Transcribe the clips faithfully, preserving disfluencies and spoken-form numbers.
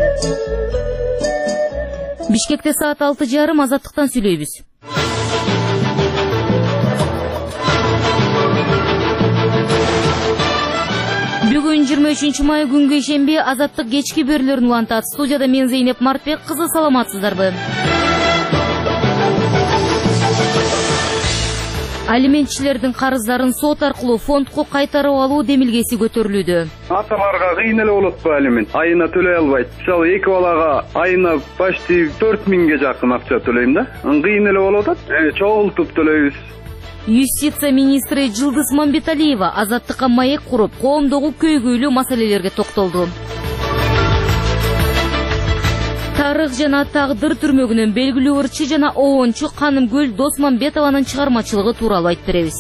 Бишкекте саат алты жарым Азаттыктан сүйлөйбүз. Бүгүн жыйырма үчүнчү май күнгү ишемби Азаттык кечки берүүлөрүн улантат. Студияда мен Зейнеп Мартбек кызы, саламатсыздарбы? Алиментчилердин карыздарын сот аркылуу фондко кайтарып алуу демилгеси көтөрүлүүдө. Аталарга кыйын эле болот бу алимент. Айына төлөй албайт. Мисалы эки балага айына почти төрт миңге жакын акча төлөйм да. Кыйын эле болот атат. Чогултуп төлөйбүз. Юстиция министри Жылдыз Мамбеталиева Азаттыкка маек куруп, коомдогу көйгөйлүү маселелерге токтолду. Тарых жана тагдыр түрмөгүнөн белгилүү ырчы жана оончу Канымгүл Досмамбетованын чыгармачылыгы тууралуу айтып беребиз.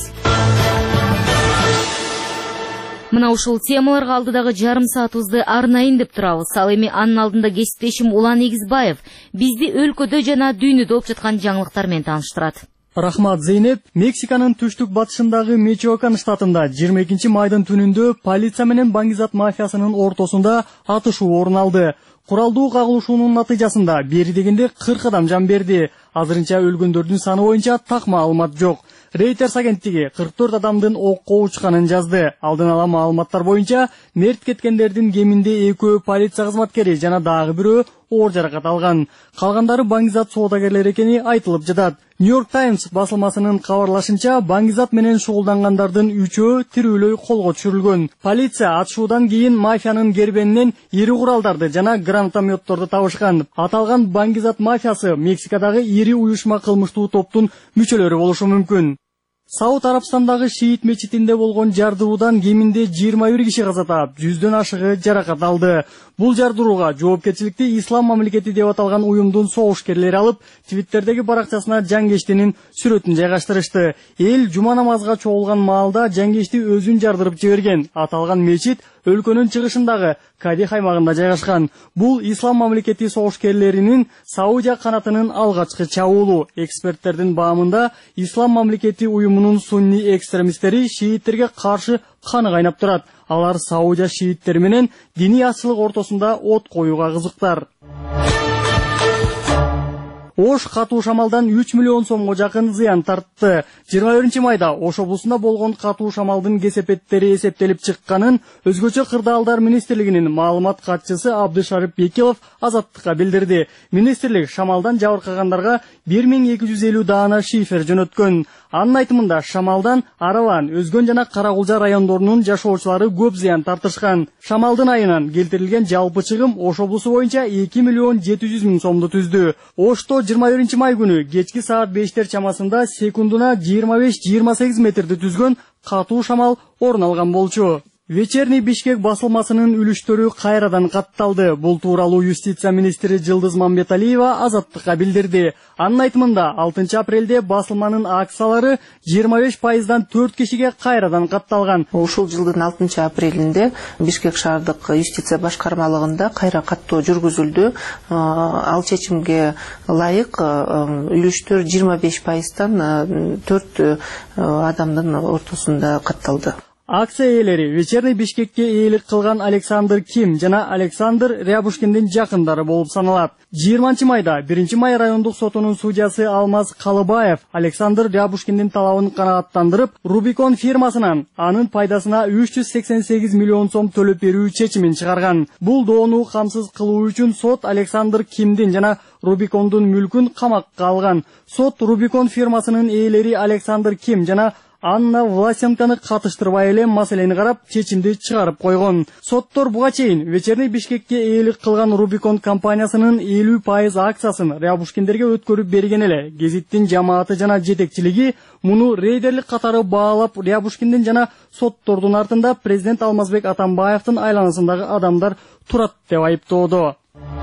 Мына ушул темаларга алдыдагы жарым саатыбызды арнайын деп турабыз. Ал эми анын алдында кесиптешим Улан Эгизбаев бизди өлкөдө жана дүйнөдө болуп жаткан жаңылыктар менен тааныштырат. Рахмат, Зейнеп. Мексиканын түштүк батышындагы Мичоакан штатында жыйырма экинчи майдын түнүндө полиция менен баңгизат мафиясынын ортосунда атышуу орун алды. Куралдуу кагылышуунун натыйжасында бери дегенде кырк адам жан берди. Азырынча өлгөндөрдүн саны боюнча так маалымат жок. Reuters агенттиги кырк төрт адамдын окко учканын жазды. Алдын ала маалыматтар боюнча мерт кеткендердин кеминде экөө полиция кызматкери жана дагы бирөө оор жаракат алган. Калгандары баңгизат соодагерлери экени айтылып жатат. New York Times басылмасынын кабарлашынча, баңгизат менен шугулдангандардын үчөө тирүүлөй колго түшүрүлгөн. Полиция атышуудан кийин мафиянын кербенинен ири куралдарды жана гранатометторду табышкан. Аталган баңгизат мафиясы Мексикадагы ири уюшма кылмыштуу топтун мүчөлөрү болушу мүмкүн. Сауд Арабстандагы шиит мечитинде болгон жардыруудан кеминде жыйырма бир киши каза таап, жүздөн ашыгы жаракат алды. Бул жардырууга жоопкерчиликти Ислам мамлекети деп аталган уюмдун согушкерлери алып, Твиттердеги баракчасына жангештинин сүрөтүн жайгаштырышты. Эл жума намазга чогулган маалда жангешти өзүн жардырып жиберген. Аталган мечит өлкөнүн чыгышындагы Кадих аймагында жайгашкан. Бул Ислам мамлекети согушкерлеринин Саудия канатынын алгачкы чабуулу. Эксперттердин баамында Ислам мамлекети уюмунун сунни экстремисттери шииттерге каршы каны кайнап турат. Алар Саудия шииттери менен диний ачылык ортосунда от коюуга кызыктар. Ош катуу шамалдан үч миллион сомго жакын зыян тартты. жыйырма биринчи майда Ош облусунда болгон катуу шамалдын кесепеттери эсептелип чыкканын Өзгөчө кырдаалдар министрлигинин маалымат катчысы Абдышарып Бекилов Азаттыкка билдирди. Министрлик шамалдан жабыркагандарга бир миң эки жүз элүү даана шифер жөнөткөн. Анын айтымында шамалдан Араван, Өзгөн жана Каракулжа райондорунун жашоочулары көп зыян тартышкан. Шамалдын айынан келтирилген жалпы чыгым Ош облусу боюнча эки миллион жети жүз миң сомду түздү. Ошто жыйырма биринчи май күнү кечки саат бештер чамасында секундуна жыйырма беш жыйырма сегиз метрди түзгөн катуу шамал орун алган болчу. Вечерний Бишкек басылмасынын үлүштөрү кайрадан катталды. Бул тууралуу юстиция министри Жылдыз Мамбеталиева Азаттыкка билдирди. Анын айтымында алтынчы апрелде басылманын акциялары жыйырма беш пайыздан төрт кишиге кайрадан катталган. Ушул жылдын алтынчы апрелинде Бишкек шаардык юстиция башкармалыгында кайра каттоо жүргүзүлдү. Ал чечимге ылайык үлүштөр жыйырма беш пайыздан төрт адамдын ортосунда катталды. Акция ээлери Вечерний Бишкекке ээлик кылган Александр Ким жана Александр Рябушкиндин жакындары болуп саналат. жыйырманчы майда биринчи май райондук сотунун судьясы Алмаз Калыбаев Александр Рябушкиндин талабын канааттандырып, Рубикон фирмасынан анын пайдасына үч жүз сексен сегиз миллион сом төлөп берүү чечимин чыгарган. Бул доону камсыз кылуу үчүн сот Александр Кимдин жана Рубикондун мүлкүн камакка алган. Сот Рубикон фирмасынын ээлери Александр Ким жана Анна Власенканы катыштырбай эле маселени карап, чечимди чыгарып койгон. Соттор буга чейин Вечерний Бишкекке ээлик кылган Рубикон компаниясынын элүү пайыз акциясын Рябушкиндерге өткөрүп берген эле. Гезиттин жамааты жана жетекчилиги муну рейдерлик катары баалап, Рябушкиндин жана соттордун артында президент Алмазбек Атамбаевдин айланасындагы адамдар турат деп айыптоодо.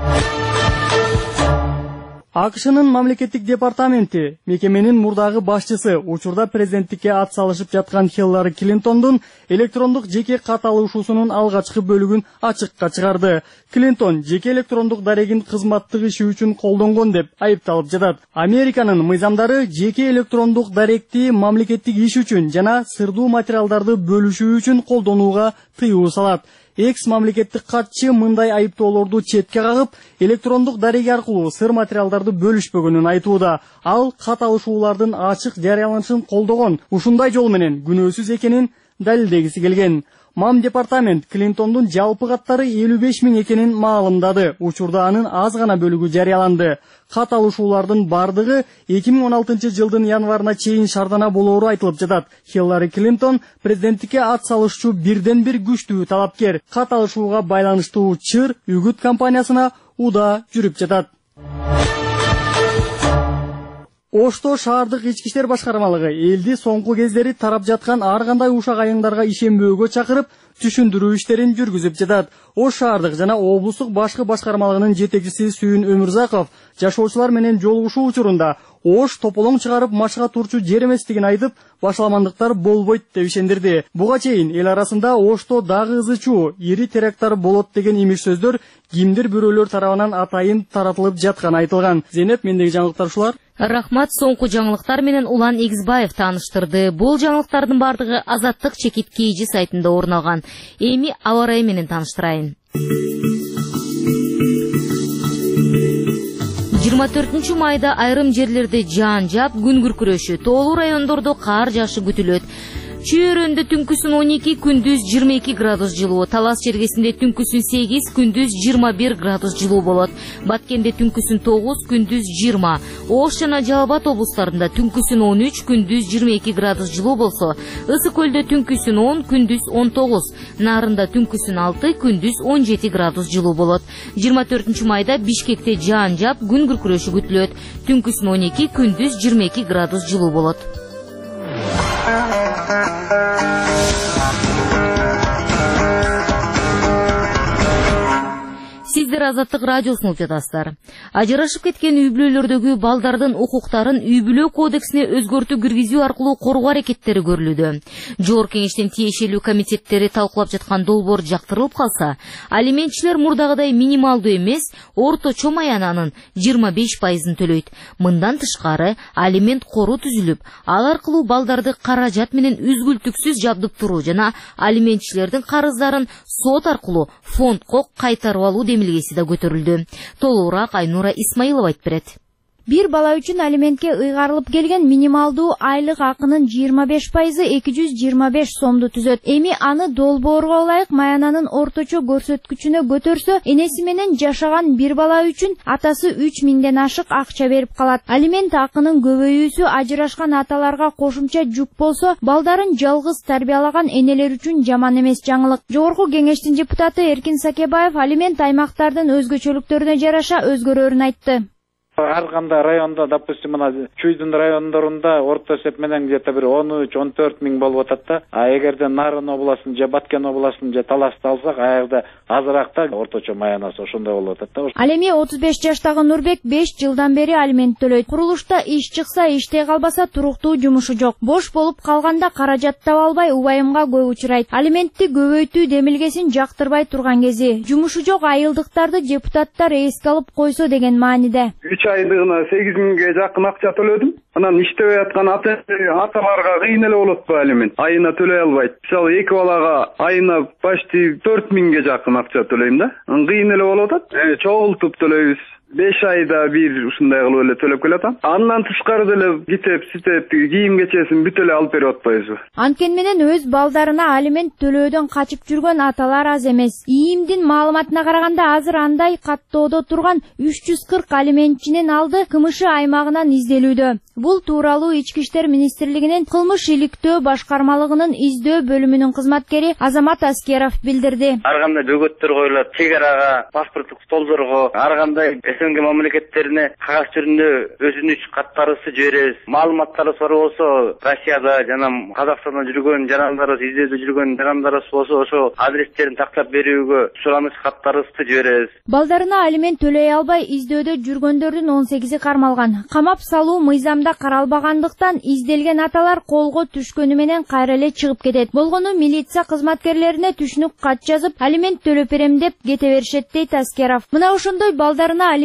АКШнын мамлекеттик департаменти мекеменин мурдагы башчысы учурда президенттикке ат салышып жаткан Хиллари Клинтондун электрондук жеке кат алышуусунун алгачкы бөлүгүн ачыкка чыгарды. Клинтон жеке электрондук дарегин кызматтык иши үчүн колдонгон деп айыпталып жатат. Американын мыйзамдары жеке электрондук даректи мамлекеттик иш үчүн жана сырдуу материалдарды бөлүшүү үчүн колдонууга тыюу салат. экс мамлекеттик катчы мындай айыптоолорду четке кагып, электрондук дареги аркылуу сыр материалдарды бөлүшпөгөнүн айтууда. Ал кат алышуулардын ачык жарыяланышын колдогон, ушундай жол менен күнөөсүз экенин далилдегиси келген. Мам департамент Клинтондун жалпы каттары элүү беш миң экенин маалымдады. Учурда анын аз гана бөлүгү жарыяланды. Кат алышуулардын бардыгы эки миң он алтынчы жылдын январына чейин шаардана болоору айтылып жатат. Хиллари Клинтон президенттикке ат салышчу бирден бир күчтүү талапкер. Кат алышууга байланыштуу чыр үгүт компаниясына уда жүрүп жатат. Ошто шаардык ички иштер башкармалыгы элди соңку кездери тарап жаткан ар кандай ушак айыңдарга ишенбөөгө чакырып, түшүндүрүү иштерин жүргүзүп жатат. Ош шаардык жана облустук башкы башкармалыгынын жетекчиси Сүйүн Өмүрзаков жашоочулар менен жолугушуу учурунда Ош тополоң чыгарып машыга турчу жер эместигин айтып, башаламандыктар болбойт деп ишендирди. Буга чейин эл арасында Ошто дагы ызычуу ири теракттар болот деген имиш сөздөр кимдир бирөөлөр тарабынан атайын таратылып жатканы айтылган. Зейнеп, мендеги жаңылыктар ушулар. Рахмат, соңку жаңылыктар менен Улан Эгизбаев тааныштырды. Бул жаңылыктардын бардыгы Азаттык чекит кейжи сайтында орун алган. Эми аба ырайы менен тааныштырайын. жыйырма төртүнчү майда айрым жерлерде жаан жаап, күн күркүрөшү, тоолуу райондордо кар жаашы күтүлөт. Чүйөрөндө түнкүсүн он эки, күндүз жыйырма эки градус жылуу, Талас чергесинде түнкүсүн сегиз, күндүз жыйырма бир градус жылуу болот. Баткенде түнкүсүн тогуз, күндүз жыйырма. Ош жана Жалал Абад облустарында түнкүсүн он үч, күндүз жыйырма эки градус жылуу болсо, Ысык көлдө түнкүсүн он, күндүз он тогуз, Нарында түнкүсүн алты, күндүз он жети градус жылуу болот. жыйырма төртүнчү майда Бишкекте жаан жаап, күн күркүрөшү күтүлөт. Түнкүсүн он эки, күндүз жыйырма эки градус жылуу болот. Сиздер Азаттык радиосун угуп жатасыздар. Ажырашып кеткен үй бүлөлөрдөгү балдардын укуктарын үй бүлө кодексине өзгөртүү киргизүү аркылуу коргоо аракеттери көрүлүүдө. Жогорку кеңештин тиешелүү комитеттери талкуулап жаткан долбоор жактырылып калса, алиментчилер мурдагыдай минималдуу эмес, орточо маянанын жыйырма беш пайызын төлөйт. Мындан тышкары, алимент кору түзүлүп, ал аркылуу балдарды каражат менен үзгүлтүксүз жабдып туруу жана алиментчилердин карыздарын сот аркылуу фондко кайтарып алуу демилгеси да көтөрүлдү. Толугураак Айнура Исмаилова айтып берет. Бир бала үчүн алиментке ыйгарылып келген минималдуу айлык акынын жыйырма беш пайызы эки жүз жыйырма беш сомду түзөт. Эми аны долбоорго ылайык маянанын орточо көрсөткүчүнө көтөрсө, энеси менен жашаган бир бала үчүн атасы үч миңден ашык акча берип калат. Алимент акынын көбөйүүсү ажырашкан аталарга кошумча жүк болсо, балдарын жалгыз тарбиялаган энелер үчүн жаман эмес жаңылык. Жогорку кеңештин депутаты Эркин Сакебаев алимент аймактардын өзгөчөлүктөрүнө жараша өзгөрөөрүн айтты. Ар кандай районда, допустим, мына Чүйдүн райондорунда орто эсеп менен где-то бир он үч он төрт миң болуп атат да. А эгерде Нарын областын же Баткен областын же Таласты алсак, аягда азыракта орточо маянасы ошондой болуп атат да. Ал эми отуз беш жаштагы Нурбек беш жылдан бери алимент төлөйт. Курулушта иш чыкса, иштей калбаса туруктуу жумушу жок. Бош болуп калганда каражат таба албай убайымга көп учурайт. Алиментти көбөйтүү демилгесин жактырбай турган кези. Жумушу жок айылдыктарды депутаттар эске алып койсо деген мааниде. Айдыгына сегиз миңге жакын акча төлөдүм. Анан иштебей аткан аталарга кыйын эле болот бу алимент. Айына төлөй албайт. Мисалы эки балага айына почти төрт миңге жакын акча төлөйм да. Кыйын эле болуп атат. Чогултуп төлөйбүз. беш айда бир ушундай кылып эле төлөп келатам. Андан тышкары деле китеп, ситеп, кийим кечесин бүт эле алып берип атпайбызбы? Анткени менен өз балдарына алимент төлөөдөн качып жүргөн аталар аз эмес. ИИМдин маалыматына караганда азыр андай каттоодо турган үч жүз кырк алиментчинин алды КМШ аймагынан изделүүдө. Бул тууралуу Ички иштер министрлигинин кылмыш иликтөө башкармалыгынын издөө бөлүмүнүн кызматкери Азамат Аскеров билдирди. Ар кандай бөгөттөр коюлат, чек арага, паспорттук столдорго, ар кандай СНГ мамлекеттерине кагаз түрүндө өзүнүч каттарыбызды жиберебиз. Маалыматтарыбыз бар болсо, Россияда жана Казакстанда жүргөн жарандарыбыз, издөөдө жүргөн жарандарыбыз болсо, ошо адрестерин тактап берүүгө сураныч каттарыбызды жиберебиз. Балдарына алимент төлөй албай издөөдө жүргөндөрдүн он сегизи кармалган. Камап салуу мыйзамда каралбагандыктан изделген аталар колго түшкөнү менен кайра эле чыгып кетет. Болгону милиция кызматкерлерине түшүнүк кат жазып, алимент төлөп берем деп кете беришет дейт Аскеров. Мына ошондой балдарына алимент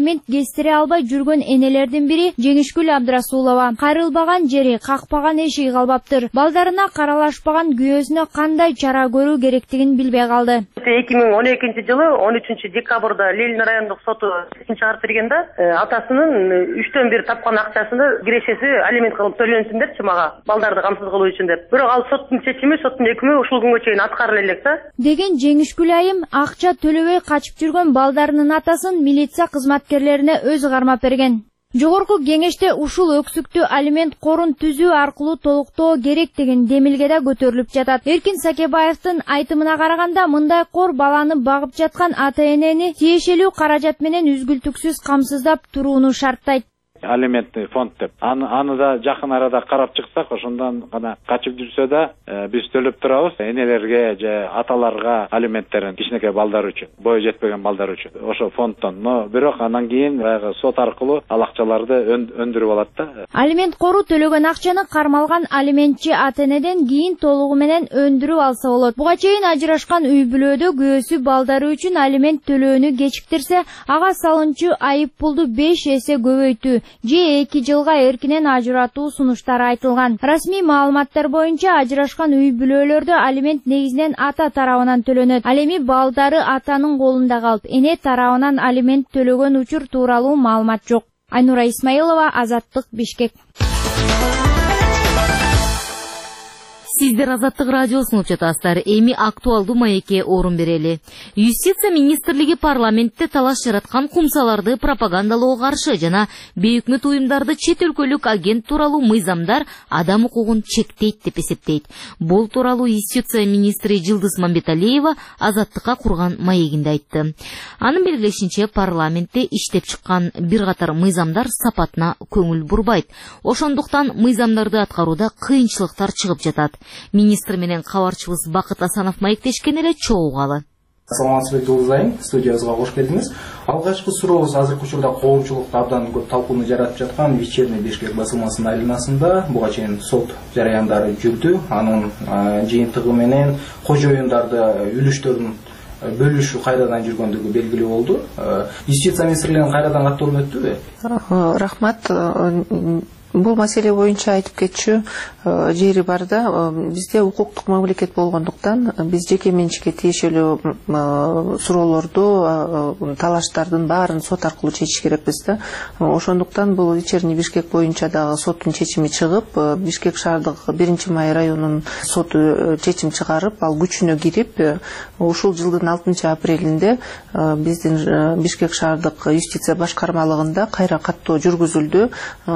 алимент кестире албай жүргөн энелердин бири Жеңишгүл Абдрасулова. Кайрылбаган жери, какпаган эшиги калбаптыр. Балдарына каралашпаган күйөөсүнө кандай чара көрүү керектигин билбей калды. эки миң он экинчи жылы он үчүнчү декабрда Ленин райондук соту чечим чыгарып бергенде, атасынын үчтөн бир тапкан акчасыны кирешеси алимент кылып төлөнсүн депчи мага, балдарды камсыз кылуу үчүн деп. Бирок ал соттун чечими, соттун өкүмү ушул күнгө чейин аткарыла элек да. Деген Жеңишгүл айым акча төлөбөй качып жүргөн балдарынын атасын милиция кызматкерлерине өзү кармап берген. Жогорку кеңеште ушул өксүктү алимент корун түзүү аркылуу толуктоо керек деген демилге да көтөрүлүп жатат. Эркин Сакебаевдин айтымына караганда, мындай кор баланы багып жаткан ата-энени тиешелүү каражат менен үзгүлтүксүз камсыздап турууну шарттайт. Алиментный фонд деп. Аны, аны да жакын арада карап чыксак, ошондон гана качып жүрсө да, э, биз төлөп турабыз. Энелерге же аталарга алименттерин кичинекей балдар үчүн, бою жетпеген балдар үчүн. Ошо фонддон. Но бирок анан кийин баягы сот аркылуу ал акчаларды өндүрүп алат да. Алимент кору төлөгөн акчаны кармалган алиментчи ата-энеден кийин толугу менен өндүрүп алса болот. Буга чейин ажырашкан үй бүлөдө күйөөсү балдары үчүн алимент төлөөнү кечиктирсе, ага салынчу айып пулду беш эсе көбөйтүү же эки жылга эркинен ажыратуу сунуштары айтылган. Расмий маалыматтар боюнча ажырашкан үй бүлөлөрдө алимент негизинен ата тарабынан төлөнөт. Ал эми балдары атанын колунда калып, эне тарабынан алимент төлөгөн учур тууралуу маалымат жок. Айнура Исмаилова, Азаттык, Бишкек. Сиздер Азаттык радиосун угуп жатасыздар. Эми актуалдуу маекке орун берели. Юстиция министрлиги парламентте талаш жараткан кумсаларды пропагандалоого каршы жана бейөкмөт уюмдарды чет өлкөлүк агент тууралуу мыйзамдар адам укугун чектейт деп эсептейт. Бул тууралуу Юстиция министри Жылдыз Мамбеталиева Азаттыкка курган маегинде айтты. Анын белгилешинче, парламентте иштеп чыккан бир катар мыйзамдар сапатына көңүл бурбайт. Ошондуктан мыйзамдарды аткарууда кыйынчылыктар чыгып жатат. Министр менен кабарчыбыз Бакыт Асанов маектешкен эле чогуугалы. Саламатсызбы Жылдызайым, студиябызга кош келдиңиз. Алгачкы сурообуз азыркы учурда коомчулукта абдан көп талкууну жаратып жаткан Вечерний Бишкек басылмасынын айланасында буга чейин сот жараяндары жүрдү. Анын жыйынтыгы менен кожоюндарды үлүштөрүн бөлүшүү кайрадан жүргөндүгү белгилүү болду. Юстиция министрлигинин кайрадан каттоолун өттүбү? Рахмат. Бул маселе боюнча айтып кетчү жери бар да. Бизде укуктук мамлекет болгондуктан биз жеке менчикке тиешелүү суроолорду, талаштардын баарын сот аркылуу чечиш керекпиз да. Ошондуктан бул Вечерний Бишкек боюнча дагы соттун чечими чыгып, Бишкек шаардык биринчи май районунун соту чечим чыгарып, ал күчүнө кирип, ушул жылдын алтынчы апрелинде биздин Бишкек шаардык юстиция башкармалыгында кайра каттоо жүргүзүлдү.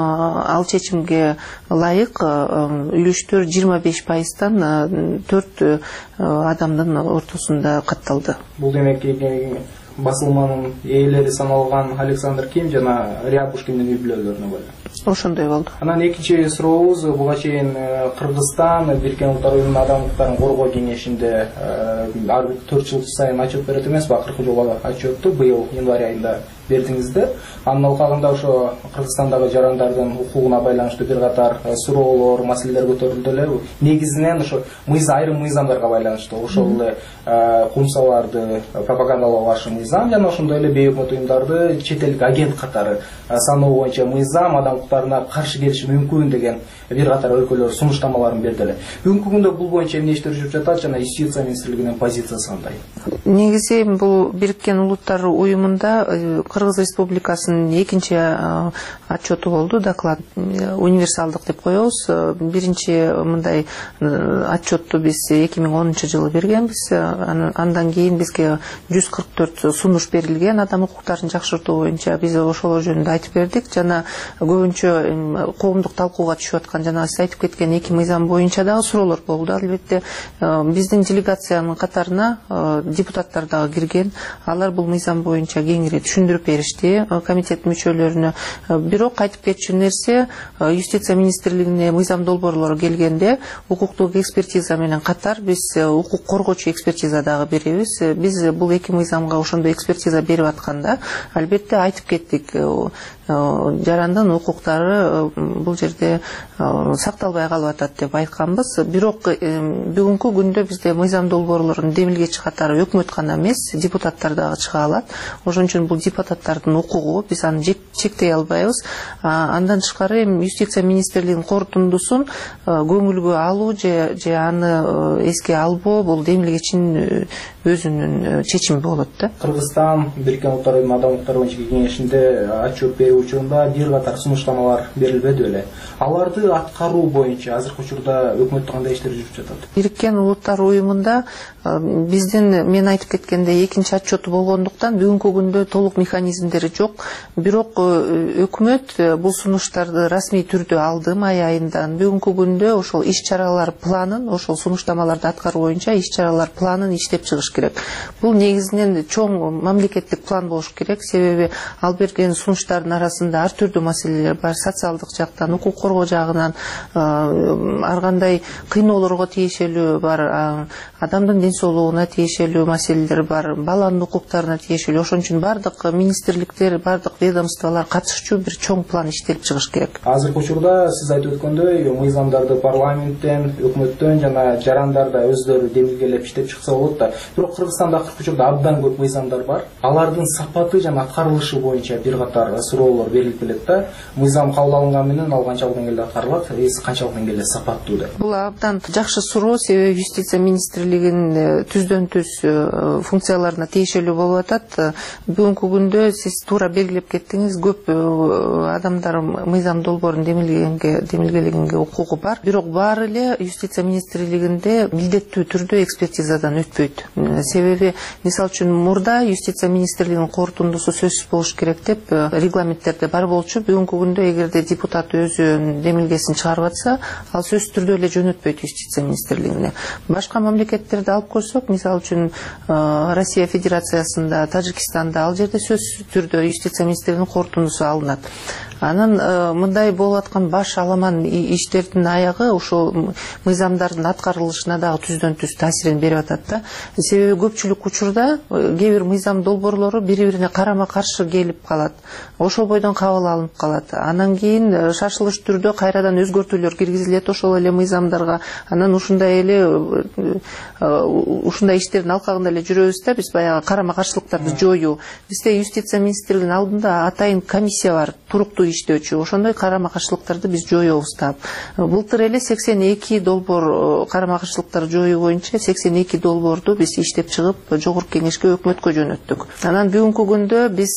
Ал чечимге ылайык үлүштөр жыйырма беш пайыздан төрт адамдын ортосунда катталды. Бул демек басылманын ээлери саналган Александр Ким жана Рябушкиндин үй бүлөлөрүнө байланыштуу. Ошондой болду. Анан экинчи сурообуз, буга чейин Кыргызстан Бириккен Улуттар Уюмунун адам укуктарын коргоо кеңешинде ар бир төрт жыл сайын отчет берет эмеспи? Акыркы жолу отчетту быйыл январь айында бердиңизде. Анын алкагында ошо Кыргызстандагы жарандардын укугуна байланыштуу бир катар суроолор, маселелер көтөрүлдү эле. Негизинен ошо мыйзам, айрым мыйзамдарга байланыштуу. Ошол эле кумсаларды пропагандалоого каршы мыйзам жана ошондой эле бейөкмөт уюмдарды чет элдик агент катары саноо боюнча мыйзам адам укуктарына каршы келиши мүмкүн деген бир катар өлкөлөр сунуштамаларын берди эле. Бүгүнкү күндө бул боюнча эмне иштер жүрүп жатат жана Юстиция министрлигинин позициясы кандай? Негизи бул Бириккен Улуттар Уюмунда Кыргыз Республикасынын экинчи отчету болду, доклад универсалдык деп коебуз. Биринчи мындай отчетту биз эки миң онунчу жылы бергенбиз. Андан кийин бизге жүз кырк төрт сунуш берилген адам укуктарын жакшыртуу боюнча. Биз ошол жөнүндө айтып бердик. Жана көбүнчө коомдук талкууга түшүп аткан жана сиз айтып кеткен эки мыйзам боюнча дагы суроолор болду. Албетте биздин делегациянын катарына депутаттар дагы кирген. Алар бул мыйзам боюнча кеңири түшүндүрүп беришти комитет мүчөлөрүнө. Бирок айтып кетчү нерсе, Юстиция министрлигине мыйзам долбоорлору келгенде укуктук экспертиза менен катар биз укук коргоочу экспертиза дагы беребиз. Биз бул эки мыйзамга ошондой экспертиза берип атканда албетте айтып кеттик. жарандын укуктары бул жерде сакталбай калып атат деп айтканбыз. Бирок бүгүнкү күндө бизде мыйзам долбоорлорунун демилгечи катары өкмөт гана эмес, депутаттар дагы чыга алат. Ошон үчүн бул депутаттардын укугу, биз аны чектей албайбыз. Андан тышкары юстиция министрлигинин корутундусун көңүлгө алуу же же аны эске албоо бул демилгечинин өзүнүн чечими болот да. Кыргызстан Бириккен Улуттар Уюмунун Адам укуктары боюнча кеңешинде отчет берүү учурунда бир катар сунуштамалар берилбеди беле. Аларды аткаруу боюнча азыркы учурда өкмөттө кандай иштер жүрүп жатат? Бириккен Улуттар Уюмунда биздин мен айтып кеткендей экинчи отчету болгондуктан бүгүнкү күндө толук механизмдери жок. Бирок өкмөт бул сунуштарды расмий түрдө алды май айындан. Бүгүнкү күндө ошол иш-чаралар планын, ошол сунуштамаларды аткаруу боюнча иш-чаралар планын иштеп чыгыш керек. Бул негизинен чоң мамлекеттик план болуш керек. Себеби ал берген сунуштардын арасында ар түрдүү маселелер бар. Социалдык жактан, укук коргоо жагынан ар кандай кыйноолорго тиешелүү бар, адамдын ден соолугуна тиешелүү маселелер бар, баланын укуктарына тиешелүү. Ошон үчүн бардык министрликтер, бардык ведомстволор катышчу бир чоң план иштелип чыгыш керек. Азыркы учурда сиз айтып өткөндөй, мыйзамдарды парламенттен, өкмөттөн жана жарандарда өздөрү демилгелеп иштеп чыкса болот да. Бирок Кыргызстанда акыркы учурда абдан көп мыйзамдар бар. Алардын сапаты жана аткарылышы боюнча бир катар суроолор берилип келет да. Мыйзам кабыл алынган менен ал канчалык деңгээлде аткарылат, эс канчалык деңгээлде сапаттуу деп. Бул абдан жакшы суроо, себеби юстиция министрлигинин түздөн түз функцияларына тиешелүү болуп атат. Бүгүнкү күндө сиз туура белгилеп кеттиңиз, көп адамдар мыйзам долбоорун демилгенге демилгелегенге укугу бар. Бирок баары эле юстиция министрлигинде милдеттүү түрдө экспертизадан өтпөйт. Себеби мисалы үчүн мурда юстиция министрлигинин корутундусу сөзсүз болуш керек деп регламенттерде бар болчу. Бүгүнкү күндө эгерде депутат өзү демилгесин чыгарып атса, ал сөзсүз түрдө эле жөнөтпөйт юстиция министрлигине. Башка мамлекеттерди алып көрсөк, мисалы үчүн Россия Федерациясында, Тажикстанда ал жерде сөзсүз түрдө юстиция министрлигинин корутундусу алынат. Анан мындай болуп аткан баш аламан иштердин аягы ошол мыйзамдардын аткарылышына дагы түздөн түз таасирин берип атат да. Себеби көпчүлүк учурда кээ бир мыйзам долбоорлору бири-бирине карама-каршы келип калат. Ошол бойдон кабыл алынып калат. Анан кийин шашылыш түрдө кайрадан өзгөртүүлөр киргизилет ошол эле мыйзамдарга. Анан ушундай эле ушундай иштердин алкагында эле жүрөбүз да, биз баягы карама-каршылыктарды жоюу. Бизде юстиция министрлигинин алдында атайын комиссия бар, туруктуу иштөөчү. Ошондой карама-каршылыктарды биз жоёбуз да. Былтыр эле сексен эки долбоор карама-каршылыктарды жоюу боюнча сексен эки долбоорду биз иштеп чыгып жогорку кеңешке өкмөткө жөнөттүк. Анан бүгүнкү күндө биз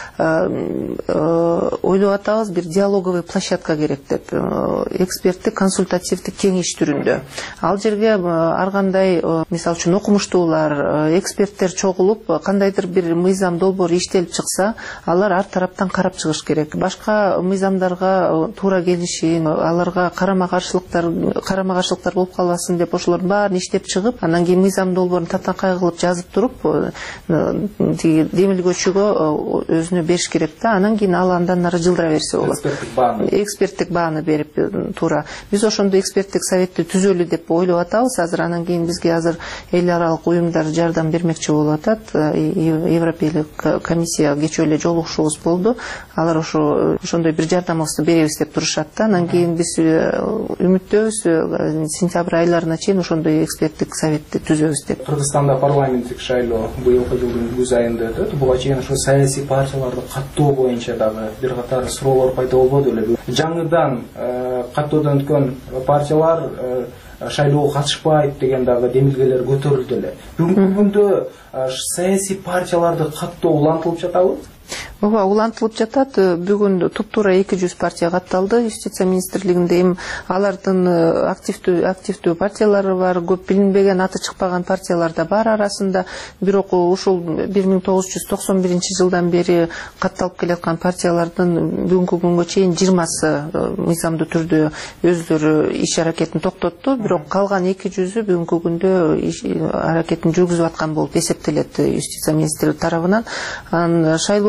ойлоп атабыз, бир диалоговый площадка керек деп, эксперттик консультативдик кеңеш түрүндө. Ал жерге ар кандай, мисалы үчүн окумуштуулар, эксперттер чогулуп, кандайдыр бир мыйзам долбоор иштелип чыкса, алар ар тараптан карап чыгыш керек. Башка мыйзамдарга туура келишин, аларга карама-каршылыктар карама-каршылыктар болуп калбасын деп ошолордун баарын иштеп чыгып, анан кийин мыйзам долбоорун татакай кылып жазып туруп, тиги демилгөөчүгө өзүнө бериш керек да. Анан кийин ал андан нары жылдыра берсе болот. Эксперттик бааны. Эксперттик бааны берип туура. Биз ошондой эксперттик советти түзөлү деп ойлоп атабыз. Азыр анан кийин бизге азыр эл аралык уюмдар жардам бермекчи болуп атат. Европелик комиссия кечээ эле жолугушуубуз болду. Алар ошо ошондой бир жардамыбызды беребиз деп турушат да. Анан кийин биз үмүттөбүз, сентябрь айларына чейин ошондой эксперттик советти түзөбүз деп. Кыргызстанда парламенттик шайлоо быйылкы жылдын күз айында өтөт. Буга чейин ошо саясий партияларды каттоо боюнча дагы бир катар суроолор пайда болбоду беле. Жаңыдан каттоодон өткөн партиялар шайлоого катышпайт деген дагы демилгелер көтөрүлдү эле. Бүгүнкү күндө саясий партияларды каттоо улантылып жатабы? Ооба, улантылып жатат. Бүгүн туптуура эки жүз партия катталды юстиция министрлигинде. Эми алардын активдүү активдүү партиялары бар, көп билинбеген, аты чыкпаган партиялар да бар арасында. Бирок ушул бир миң тогуз жүз токсон биринчи жылдан бери катталып келаткан партиялардын бүгүнкү күнгө чейин жыйырмасы мыйзамдуу түрдө өздөрү иш аракетин токтотту. Бирок калган эки жүзү бүгүнкү күндө аракетин жүргүзүп аткан болуп эсептелет юстиция министрлиги тарабынан. Анан шайлоо кодекси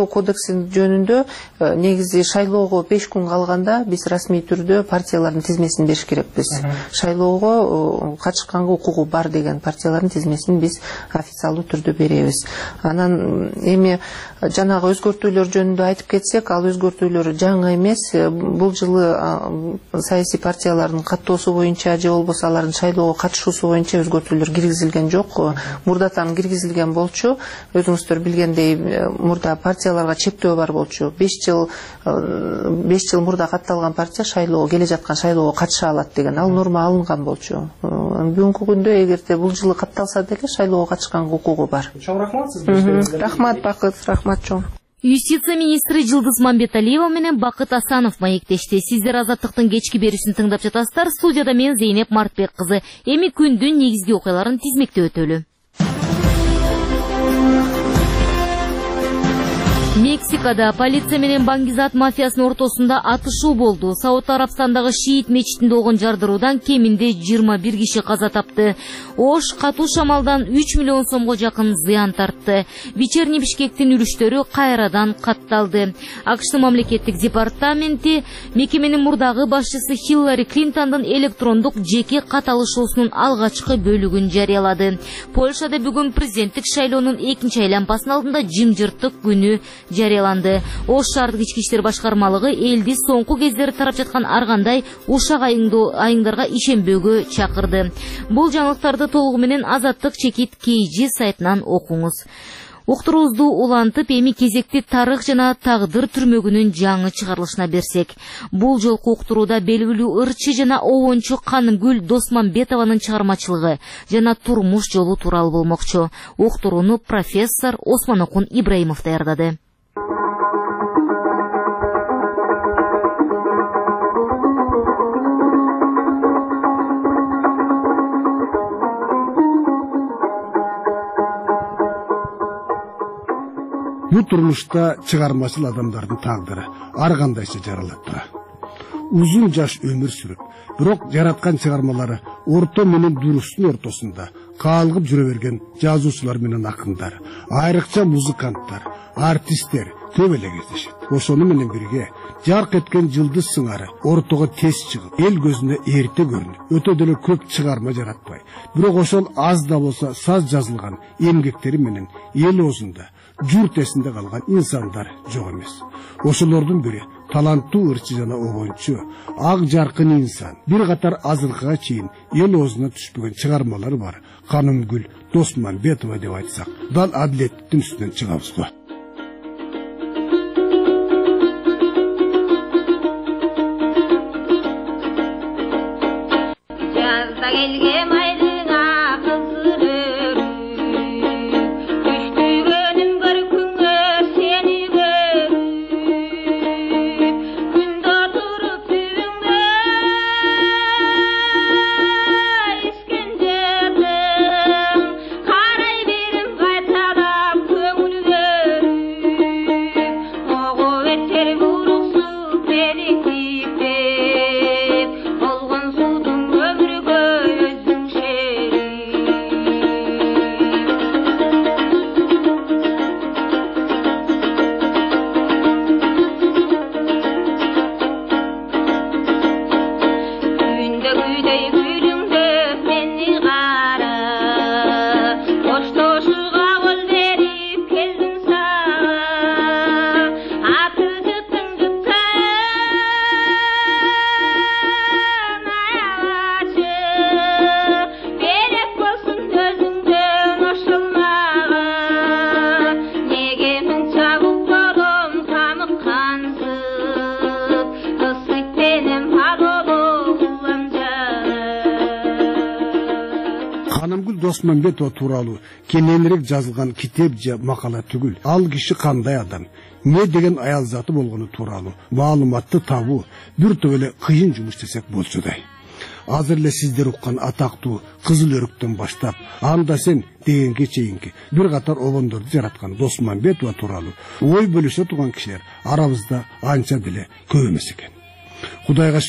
кодексин жөнүндө негизи шайлоого беш күн калганда биз расмий түрдө партиялардын тизмесин бериш керекпиз. Шайлоого катышканга укугу бар деген партиялардын тизмесин биз официалдуу түрдө беребиз. Анан эми жанагы өзгөртүүлөр жөнүндө айтып кетсек, ал өзгөртүүлөр жаңы эмес. Бул жылы саясий партиялардын каттоосу боюнча же болбосо алардын шайлоого катышуусу боюнча өзгөртүүлөр киргизилген жок. Мурдатан киргизилген болчу. Өзүңүздөр билгендей, мурда партияларга чектөө бар болчу. беш жыл беш жыл мурда катталган партия шайлоого, келе жаткан шайлоого катыша алат деген ал норма алынган болчу. Бүгүнкү күндө эгерде бул жылы катталса деле шайлоого катышканга укугу бар. Чоң рахмат сизге. Рахмат Бакыт, рахмат чоң. Юстиция министри Жылдыз Мамбеталиева менен Бакыт Асанов маектешти. Сиздер Азаттыктын кечки берүүсүн тыңдап жатасыздар. Студияда мен Зейнеп Мартбек кызы. Эми күндүн негизги окуяларын тизмектеп өтөлү. Мексикада полиция менен баңгизат мафиясынын ортосунда атышуу болду. Сауд Арабстандагы шиит мечитинде болгон жардыруудан кеминде жыйырма бир киши каза тапты. Ош катуу шамалдан үч миллион сомго жакын зыян тартты. Вечерний Бишкектин үрүштөрү кайрадан катталды. АКШтын мамлекеттик департаменти мекеменин мурдагы башчысы Хиллари Клинтондун электрондук жеке кат алышуусунун алгачкы бөлүгүн жарыялады. Польшада бүгүн президенттик шайлоонун экинчи айланпасынын алдында жымжырттык күнү жарыяланды. Ош шаардык ички иштер башкармалыгы элди соңку кездери тарап жаткан ар кандай ушак айыңдарга ишенбөөгө чакырды. Бул жаңылыктарды толугу менен Азаттык чекит кей жи сайтынан окуңуз. Уктуруубузду улантып, эми кезекти тарых жана тагдыр түрмөгүнүн жаңы чыгарылышына берсек. Бул жолку уктурууда белгилүү ырчы жана обончу Канымгүл Досмамбетованын чыгармачылыгы жана турмуш жолу тууралуу болмокчу. Уктурууну профессор Осмонокун Ибраимов даярдады. Бу турмушта чыгармачыл адамдардын тагдыры ар кандайча жаралып турат. Узун жаш өмүр сүрүп, бирок жараткан чыгармалары орто менен дурустун ортосунда каалгып жүрө берген жазуучулар менен акындар, айрыкча музыканттар, артисттер көп эле кездешет. Ошону менен бирге жарк эткен жылдыз сыңары ортого тез чыгып, эл көзүнө эрте көрүнүп, өтө деле көп чыгарма жаратпай, бирок ошол аз да болсо саз жазылган эмгектери менен эл оозунда журт эсинде калган инсандар жок эмес. Ошолордун бири таланттуу ырчы жана обончу, ак жаркын инсан, бир катар азыркыга чейин эл оозуна түшпөгөн чыгармалары бар Канымгүл Досмамбетова деп айтсак, дал адилеттин үстүнөн чыгабыз го. Досмамбетова тууралуу кененирээк жазылган китеп же макала түгүл. Ал киши кандай адам, эмне деген аял заты болгону тууралуу маалыматты табуу бир топ эле кыйын жумуш десек болчудай. Азыр эле сиздер уккан атактуу Кызыл өрүктөн баштап, анда сен дегенге чейинки бир катар обондорду жараткан Досмамбетова тууралуу ой бөлүшө турган кишилер арабызда анча деле көп эмес экен. Кудайга шүгүр,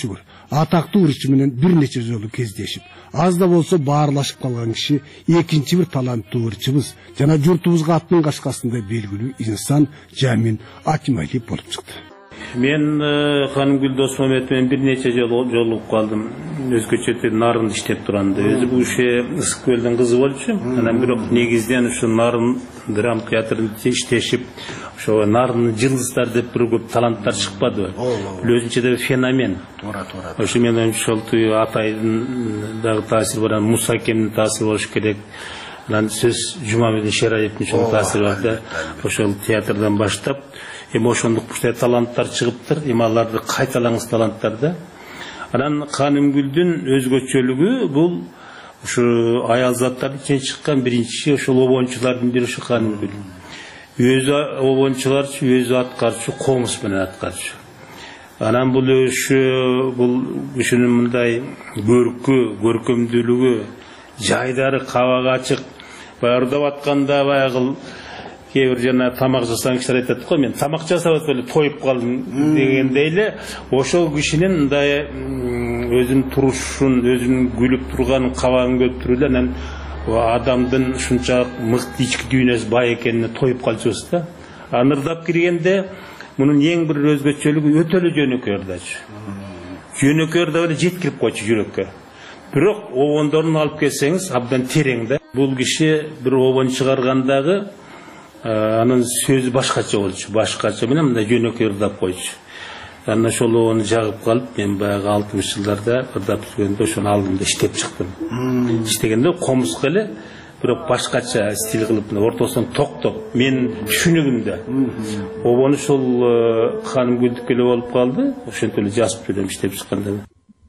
атактуу ырчы менен бир нече жолу кездешип, аз да болсо баарлашып калган киши экинчи бир таланттуу ырчыбыз жана журтубузга аттын кашкасындай белгилүү инсан Жамин Акималиев болуп чыкты. Мен Ханымгүл Досмамбет менен бир нече жолу жолугуп калдым. Өзгөчө Нарын иштеп турганда. Өзү бул иши Ысык көлдүн кызы болчу. Анан бирок негизден ушу Нарын драма театрында иштешип, ошо Нарын жылдыздар деп бир көп таланттар чыкпады. Бул өзүнчө да феномен. Туура, туура. Ошо менен ошол Атайдын дагы таасири бар, Муса Акемдин таасири болуш керек. Анан сөз Жумабек Шераевдин чоң таасири бар да. Ошол театрдан баштап эми ошондук буштай таланттар чыгыптыр, эми аларды кайталаңыз таланттар да. Анан Ханымгүлдүн өзгөчөлүгү бул ушу аял заттардын ичинен чыккан биринчи ошол обончулардын бири ушу Ханымгүл. Өзү обончуларчы, өзү аткарчу, комуз менен аткарчу. Анан бул өшү бул ушунун мындай көркү, көркөмдүүлүгү, жайдары кабак ачык, баягы атканда баягы кээ бир жана тамак жасаган кишилер айтат го, мен тамак жасап эле тоюп калдым дегендей эле ошол кишинин мындай өзүнүн турушун, өзүнүн күлүп турган кабагын көтөрүп эле анан адамдын ушунчалык мыкты ички дүйнөсү бай экенине тоюп калчубуз да. Анан ырдап киргенде мунун эң бир өзгөчөлүгү өтө эле жөнөкөй ырдачу. Жөнөкөй ырдап эле жеткирип койчу жүрөккө. Бирок обондорун алып келсеңиз абдан терең да. Бул киши бир обон чыгаргандагы анын сөзү башкача болчу, башкача менен мындай жөнөкөй ырдап койчу. Анан ошол обону жагып калып, мен баягы алтымыш жылдарда ырдап жүргөндө ошону алдымда иштеп чыктым. Иштегенде комузга эле бирок башкача стиль кылып, ортосунан токтоп, мен түшүнүгүмдө. Обону ошол Ханымгүлдүкү эле болуп калды, ошентип эле жазып жүрөм иштеп чыкканда.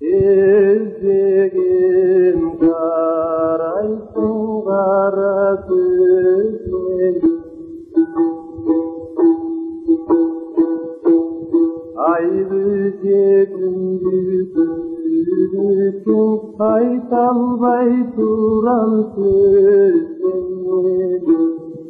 Айталбай туран сөзден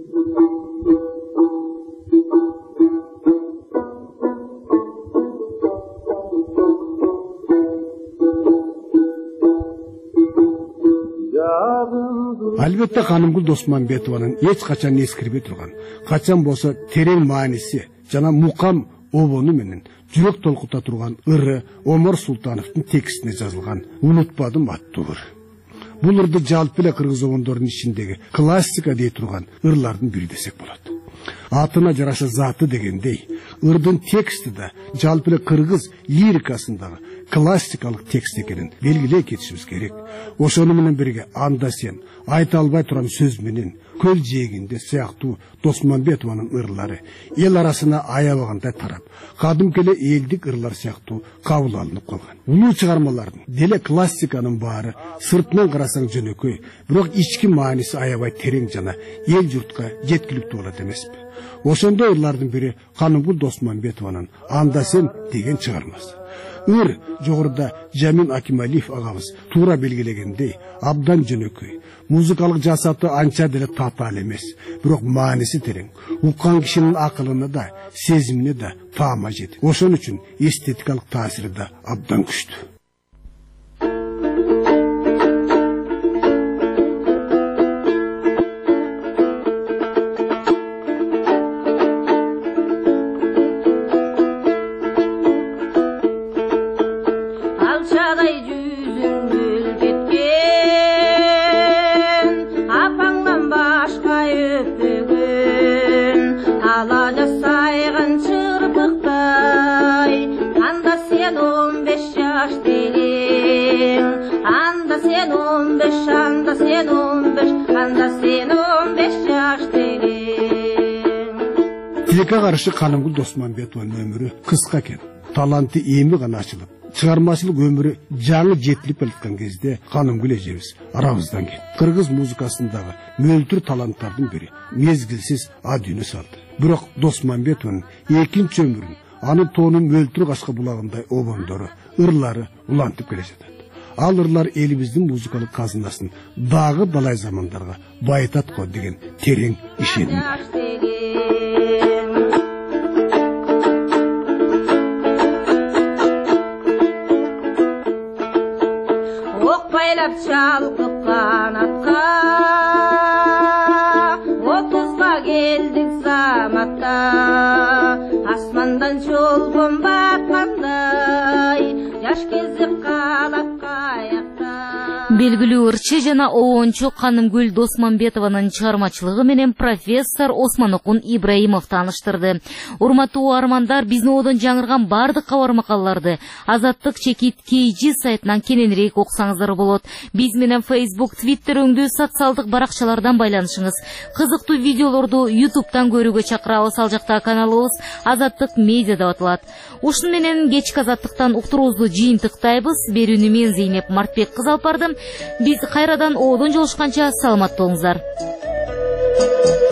Албетте Ханымгүл Досмамбетованын эч качан эскирбей турган, качан болсо терең мааниси жана мукам обону менен жүрөк толкута турган ыры Омар Султановдун текстине жазылган «Унутпадым» аттуу ыр. Бул ырды жалпы эле кыргыз обондорунун ичиндеги классика дей турган ырлардын бири десек болот. Атына жараша заты дегендей, ырдын тексти да жалпы эле кыргыз лирикасындагы классикалык текст экенин белгилей кетишибиз керек. Ошону менен бирге анда сен, айта албай турган сөз менен, көл жээгинде сыяктуу Досмамбетованын ырлары эл арасына аябагандай тарап, кадимки эле элдик ырлар сыяктуу кабыл алынып калган. Улуу чыгармалардын деле классиканын баары сыртынан карасаң жөнөкөй, бирок ички мааниси аябай терең жана эл журтка жеткиликтүү болот эмеспи? Ошондой ырлардын бири Ханымгүл Досмамбетованын «Анда сен» деген чыгармасы. Ыр жогоруда Жамин Акималиев агабыз туура белгилегендей абдан жөнөкөй. Музыкалык жасаты анча деле татаал эмес, бирок мааниси терең. Уккан кишинин акылына да, сезимине да таама жетет. Ошон үчүн эстетикалык таасири да абдан күчтүү. Тилекке каршы Ханымгүл Досмамбетованын өмүрү кыска экен. Таланты эми гана ачылып, чыгармачылык өмүрү жаңы жетилип келаткан кезде Ханымгүл эжебиз арабыздан кетти. Кыргыз музыкасындагы мөлтүр таланттардын бири мезгилсиз а дүйнө салды. Бирок Досмамбетованын экинчи өмүрүн анын тоонун мөлтүр кашка булагындай обондору, ырлары улантып келе жатат. Ал ырлар элибиздин музыкалык казынасын дагы далай замандарга байытат го деген терең ишеним бар. жайап чалкып канатка, отузга келдик заматта, асмандан чолпон баккандай, жаш кезип калап каякта. Белгилүү ырчы жана оончу Канымгүл Досмамбетованын чыгармачылыгы менен профессор Осмонокун Ибраимов тааныштырды. Урматтуу армандар, биздин одон жаңырган бардык кабар макалаларды Азаттык чекит кей джи сайтынан кененирээк окусаңыздар болот. Биз менен Facebook, Twitter өңдүү социалдык баракчалардан байланышыңыз. Кызыктуу видеолорду YouTube'дан көрүүгө чакырабыз. Ал жакта каналыбыз Азаттык медиа деп аталат. Ушун менен кечки Азаттыктан уктуруубузду жыйынтыктайбыз. Берүүнү мен Зейнеп Мартбек кыз алып бардым. Биз кайрадан оодон жолушканча саламат болуңуздар.